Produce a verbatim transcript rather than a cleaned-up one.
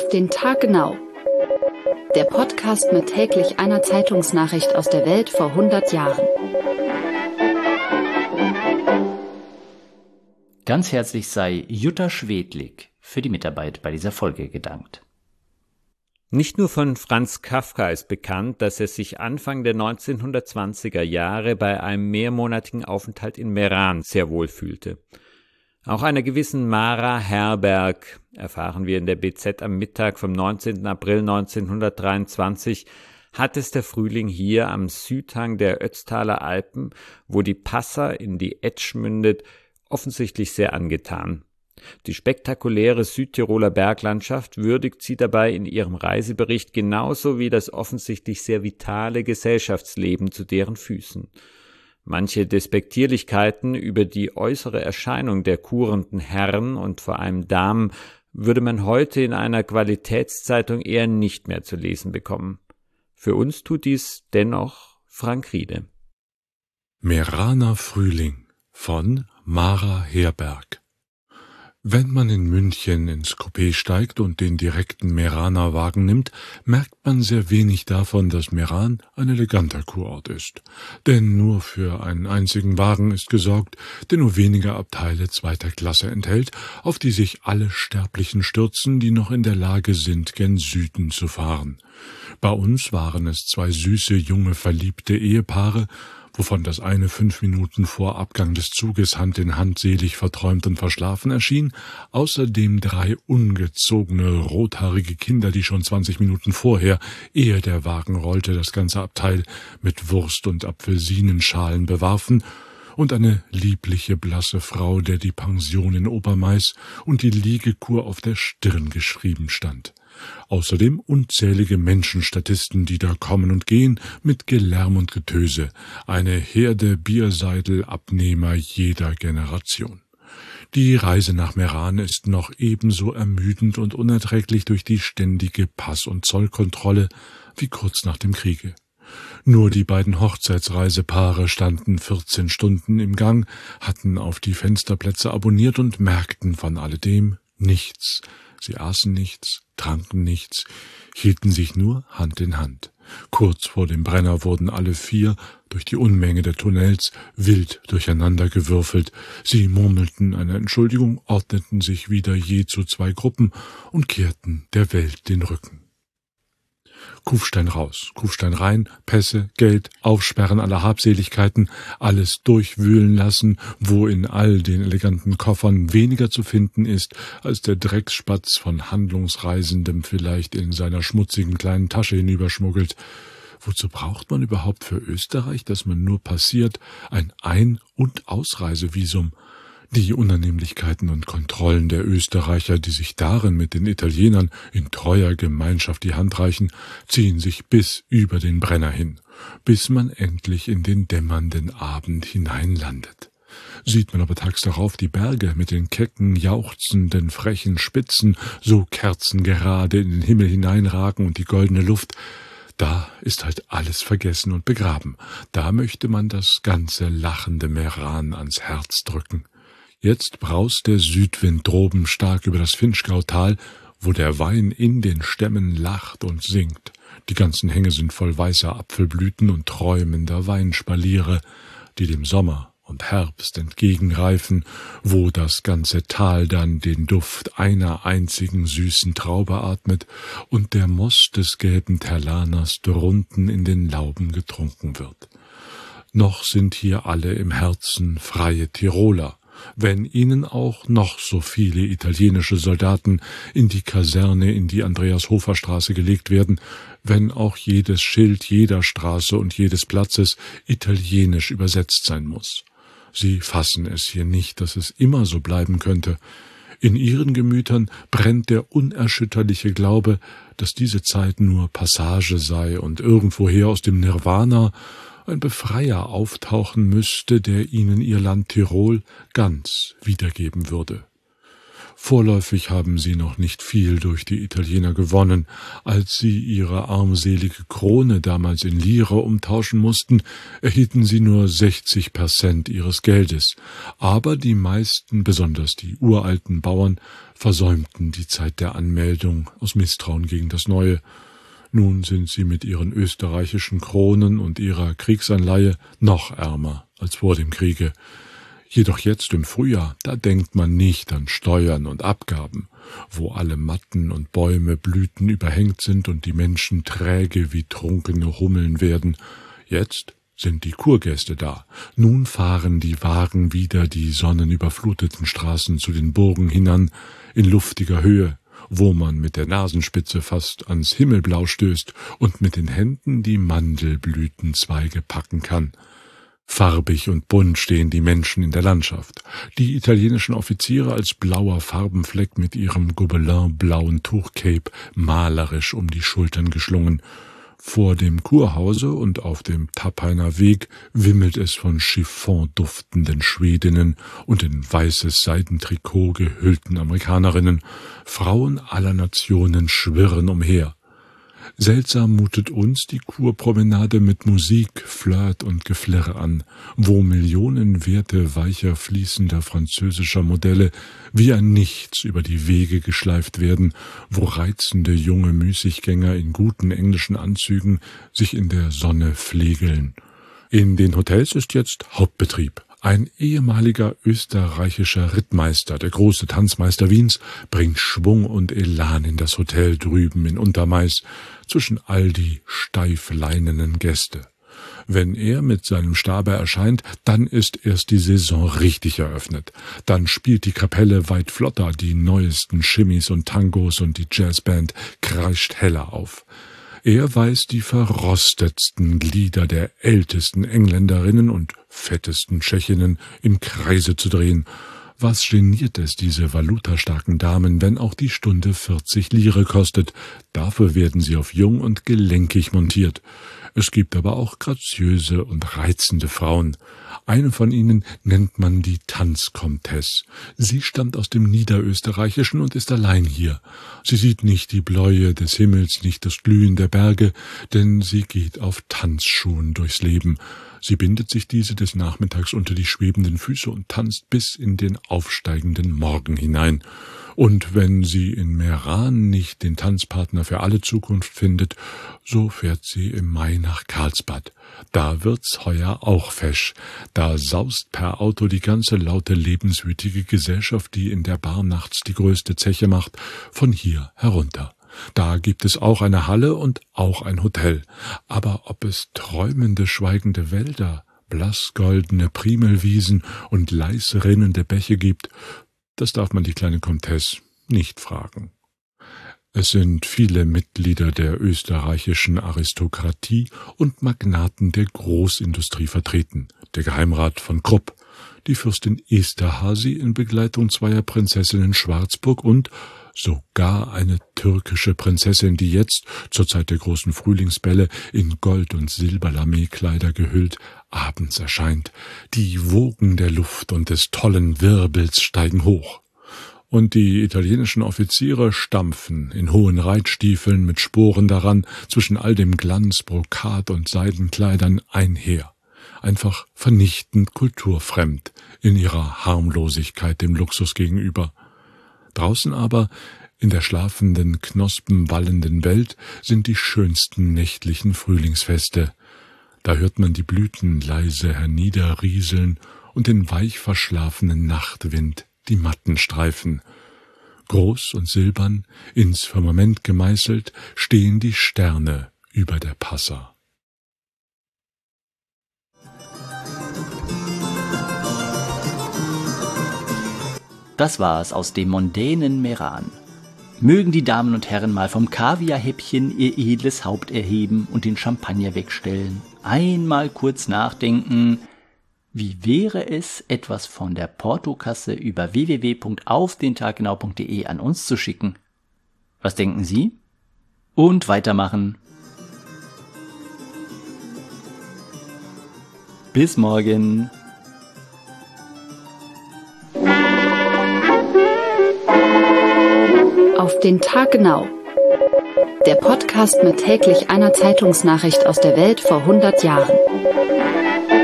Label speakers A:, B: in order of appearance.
A: Auf den Tag genau. Der Podcast mit täglich einer Zeitungsnachricht aus der Welt vor hundert Jahren.
B: Ganz herzlich sei Jutta Schwedlig für die Mitarbeit bei dieser Folge gedankt.
C: Nicht nur von Franz Kafka ist bekannt, dass er sich Anfang der neunzehnhundertzwanziger Jahre bei einem mehrmonatigen Aufenthalt in Meran sehr wohl fühlte. Auch einer gewissen Mara Herberg, erfahren wir in der B Z am Mittag vom neunzehnten April neunzehnhundertdreiundzwanzig, hat es der Frühling hier am Südhang der Ötztaler Alpen, wo die Passer in die Etsch mündet, offensichtlich sehr angetan. Die spektakuläre Südtiroler Berglandschaft würdigt sie dabei in ihrem Reisebericht genauso wie das offensichtlich sehr vitale Gesellschaftsleben zu deren Füßen. Manche Despektierlichkeiten über die äußere Erscheinung der kurenden Herren und vor allem Damen würde man heute in einer Qualitätszeitung eher nicht mehr zu lesen bekommen. Für uns tut dies dennoch Frank Riede.
D: Meraner Frühling von Mara Herberg. Wenn man in München ins Coupé steigt und den direkten Meraner Wagen nimmt, merkt man sehr wenig davon, dass Meran ein eleganter Kurort ist. Denn nur für einen einzigen Wagen ist gesorgt, der nur wenige Abteile zweiter Klasse enthält, auf die sich alle Sterblichen stürzen, die noch in der Lage sind, gen Süden zu fahren. Bei uns waren es zwei süße, junge, verliebte Ehepaare, wovon das eine fünf Minuten vor Abgang des Zuges Hand in Hand selig verträumt und verschlafen erschien, außerdem drei ungezogene, rothaarige Kinder, die schon zwanzig Minuten vorher, ehe der Wagen rollte, das ganze Abteil mit Wurst und Apfelsinenschalen bewarfen, und eine liebliche, blasse Frau, der die Pension in Obermais und die Liegekur auf der Stirn geschrieben stand. Außerdem unzählige Menschenstatisten, die da kommen und gehen, mit Gelärm und Getöse, eine Herde Bierseidelabnehmer jeder Generation. Die Reise nach Meran ist noch ebenso ermüdend und unerträglich durch die ständige Pass- und Zollkontrolle wie kurz nach dem Kriege. Nur die beiden Hochzeitsreisepaare standen vierzehn Stunden im Gang, hatten auf die Fensterplätze abonniert und merkten von alledem nichts. Sie aßen nichts, tranken nichts, hielten sich nur Hand in Hand. Kurz vor dem Brenner wurden alle vier durch die Unmenge der Tunnels wild durcheinandergewürfelt. Sie murmelten eine Entschuldigung, ordneten sich wieder je zu zwei Gruppen und kehrten der Welt den Rücken. Kufstein raus, Kufstein rein, Pässe, Geld, Aufsperren aller Habseligkeiten, alles durchwühlen lassen, wo in all den eleganten Koffern weniger zu finden ist, als der Drecksspatz von Handlungsreisendem vielleicht in seiner schmutzigen kleinen Tasche hinüberschmuggelt. Wozu braucht man überhaupt für Österreich, dass man nur passiert, ein Ein- und Ausreisevisum? Die Unannehmlichkeiten und Kontrollen der Österreicher, die sich darin mit den Italienern in treuer Gemeinschaft die Hand reichen, ziehen sich bis über den Brenner hin, bis man endlich in den dämmernden Abend hineinlandet. Sieht man aber tags darauf die Berge mit den kecken, jauchzenden, frechen Spitzen so kerzengerade in den Himmel hineinragen und die goldene Luft, da ist halt alles vergessen und begraben. Da möchte man das ganze lachende Meran ans Herz drücken. Jetzt braust der Südwind droben stark über das Finchgautal, wo der Wein in den Stämmen lacht und singt. Die ganzen Hänge sind voll weißer Apfelblüten und träumender Weinspaliere, die dem Sommer und Herbst entgegenreifen, wo das ganze Tal dann den Duft einer einzigen süßen Traube atmet und der Most des gelben Terlaners drunten in den Lauben getrunken wird. Noch sind hier alle im Herzen freie Tiroler, wenn ihnen auch noch so viele italienische Soldaten in die Kaserne in die Andreas-Hofer-Straße gelegt werden, wenn auch jedes Schild jeder Straße und jedes Platzes italienisch übersetzt sein muss. Sie fassen es hier nicht, dass es immer so bleiben könnte. In ihren Gemütern brennt der unerschütterliche Glaube, dass diese Zeit nur Passage sei und irgendwoher aus dem Nirvana ein Befreier auftauchen müsste, der ihnen ihr Land Tirol ganz wiedergeben würde. Vorläufig haben sie noch nicht viel durch die Italiener gewonnen. Als sie ihre armselige Krone damals in Lire umtauschen mussten, erhielten sie nur sechzig Prozent ihres Geldes. Aber die meisten, besonders die uralten Bauern, versäumten die Zeit der Anmeldung aus Misstrauen gegen das Neue. Nun sind sie mit ihren österreichischen Kronen und ihrer Kriegsanleihe noch ärmer als vor dem Kriege. Jedoch jetzt im Frühjahr, da denkt man nicht an Steuern und Abgaben, wo alle Matten und Bäume Blüten überhängt sind und die Menschen träge wie trunkene Hummeln werden. Jetzt sind die Kurgäste da. Nun fahren die Wagen wieder die sonnenüberfluteten Straßen zu den Burgen hinan, in luftiger Höhe, wo man mit der Nasenspitze fast ans Himmelblau stößt und mit den Händen die Mandelblütenzweige packen kann. Farbig und bunt stehen die Menschen in der Landschaft. Die italienischen Offiziere als blauer Farbenfleck mit ihrem Gobelin-blauen Tuchcape malerisch um die Schultern geschlungen. Vor dem Kurhause und auf dem Tappeiner Weg wimmelt es von Chiffon duftenden Schwedinnen und in weißes Seidentrikot gehüllten Amerikanerinnen. Frauen aller Nationen schwirren umher. Seltsam mutet uns die Kurpromenade mit Musik, Flirt und Geflirre an, wo millionenwerte weicher fließender französischer Modelle wie ein Nichts über die Wege geschleift werden, wo reizende junge Müßiggänger in guten englischen Anzügen sich in der Sonne flegeln. In den Hotels ist jetzt Hauptbetrieb. Ein ehemaliger österreichischer Rittmeister, der große Tanzmeister Wiens, bringt Schwung und Elan in das Hotel drüben in Untermais zwischen all die steif leinenen Gäste. Wenn er mit seinem Stabe erscheint, dann ist erst die Saison richtig eröffnet. Dann spielt die Kapelle weit flotter die neuesten Shimmies und Tangos und die Jazzband kreischt heller auf. Er weiß die verrostetsten Glieder der ältesten Engländerinnen und fettesten Tschechinnen im Kreise zu drehen. Was geniert es diese valutastarken Damen, wenn auch die Stunde vierzig Lire kostet? Dafür werden sie auf jung und gelenkig montiert. Es gibt aber auch graziöse und reizende Frauen. Eine von ihnen nennt man die Tanzkomtesse. Sie stammt aus dem Niederösterreichischen und ist allein hier. Sie sieht nicht die Bläue des Himmels, nicht das Glühen der Berge, denn sie geht auf Tanzschuhen durchs Leben. Sie bindet sich diese des Nachmittags unter die schwebenden Füße und tanzt bis in den aufsteigenden Morgen hinein. Und wenn sie in Meran nicht den Tanzpartner für alle Zukunft findet, so fährt sie im Mai nach Karlsbad. Da wird's heuer auch fesch. Da saust per Auto die ganze laute, lebenswütige Gesellschaft, die in der Bar nachts die größte Zeche macht, von hier herunter. Da gibt es auch eine Halle und auch ein Hotel. Aber ob es träumende, schweigende Wälder, blassgoldene Primelwiesen und leis rinnende Bäche gibt, das darf man die kleine Komtesse nicht fragen. Es sind viele Mitglieder der österreichischen Aristokratie und Magnaten der Großindustrie vertreten. Der Geheimrat von Krupp, die Fürstin Esterhazy in Begleitung zweier Prinzessinnen Schwarzburg und sogar eine türkische Prinzessin, die jetzt, zur Zeit der großen Frühlingsbälle, in Gold- und Silberlameekleider gehüllt, abends erscheint. Die Wogen der Luft und des tollen Wirbels steigen hoch. Und die italienischen Offiziere stampfen in hohen Reitstiefeln mit Sporen daran zwischen all dem Glanz, Brokat und Seidenkleidern einher. Einfach vernichtend kulturfremd in ihrer Harmlosigkeit dem Luxus gegenüber. Draußen aber, in der schlafenden, knospenwallenden Welt, sind die schönsten nächtlichen Frühlingsfeste. Da hört man die Blüten leise herniederrieseln und den weich verschlafenen Nachtwind die Matten streifen. Groß und silbern, ins Firmament gemeißelt, stehen die Sterne über der Passa.
B: Das war's aus dem mondänen Meran. Mögen die Damen und Herren mal vom Kaviarhäppchen ihr edles Haupt erheben und den Champagner wegstellen. Einmal kurz nachdenken. Wie wäre es, etwas von der Portokasse über w w w punkt auf den tag genau punkt de an uns zu schicken? Was denken Sie? Und weitermachen. Bis morgen.
A: Auf den Tag genau. Der Podcast mit täglich einer Zeitungsnachricht aus der Welt vor hundert Jahren.